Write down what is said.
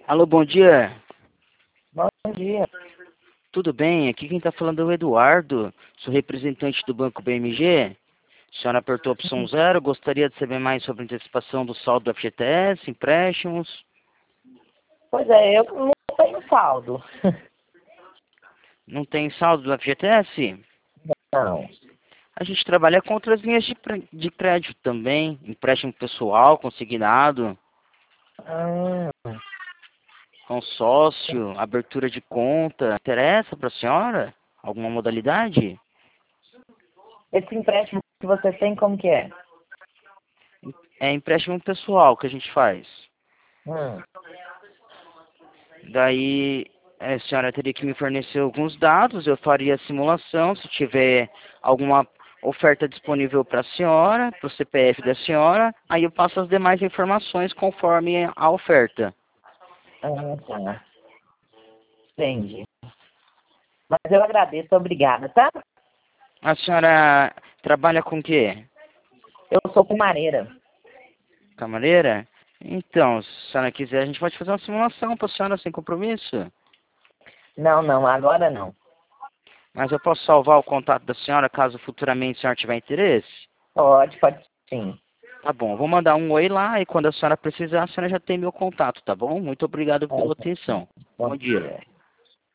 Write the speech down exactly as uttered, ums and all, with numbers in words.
Alô, bom dia. Bom dia. Tudo bem? Aqui quem está falando é o Eduardo, sou representante do Banco B M G. A senhora apertou a opção zero, gostaria de saber mais sobre a antecipação do saldo do F G T S, empréstimos. Pois é, eu não tenho saldo. Não tem saldo do F G T S? Não. A gente trabalha com outras linhas de, pré- de crédito também, empréstimo pessoal, consignado, Ah, consórcio, abertura de conta. Interessa para a senhora? Alguma modalidade? esse empréstimo que você tem, como que é? É empréstimo pessoal que a gente faz. Hum. Daí a senhora teria que me fornecer alguns dados, eu faria a simulação, se tiver alguma oferta disponível para a senhora, para o C P F da senhora, aí eu passo as demais informações conforme a oferta. Ah, tá. Entendi. Mas eu agradeço, obrigada, tá? A senhora trabalha com o quê? Eu sou fumareira. Camareira? Então, se a senhora quiser, a gente pode fazer uma simulação para a senhora sem compromisso. Não, não, agora não. Mas eu posso salvar o contato da senhora caso futuramente a senhora tiver interesse? Pode, pode sim. Tá bom, vou mandar um oi lá e quando a senhora precisar, a senhora já tem meu contato, tá bom? Muito obrigado pela Pode. atenção. Bom Bom dia. dia.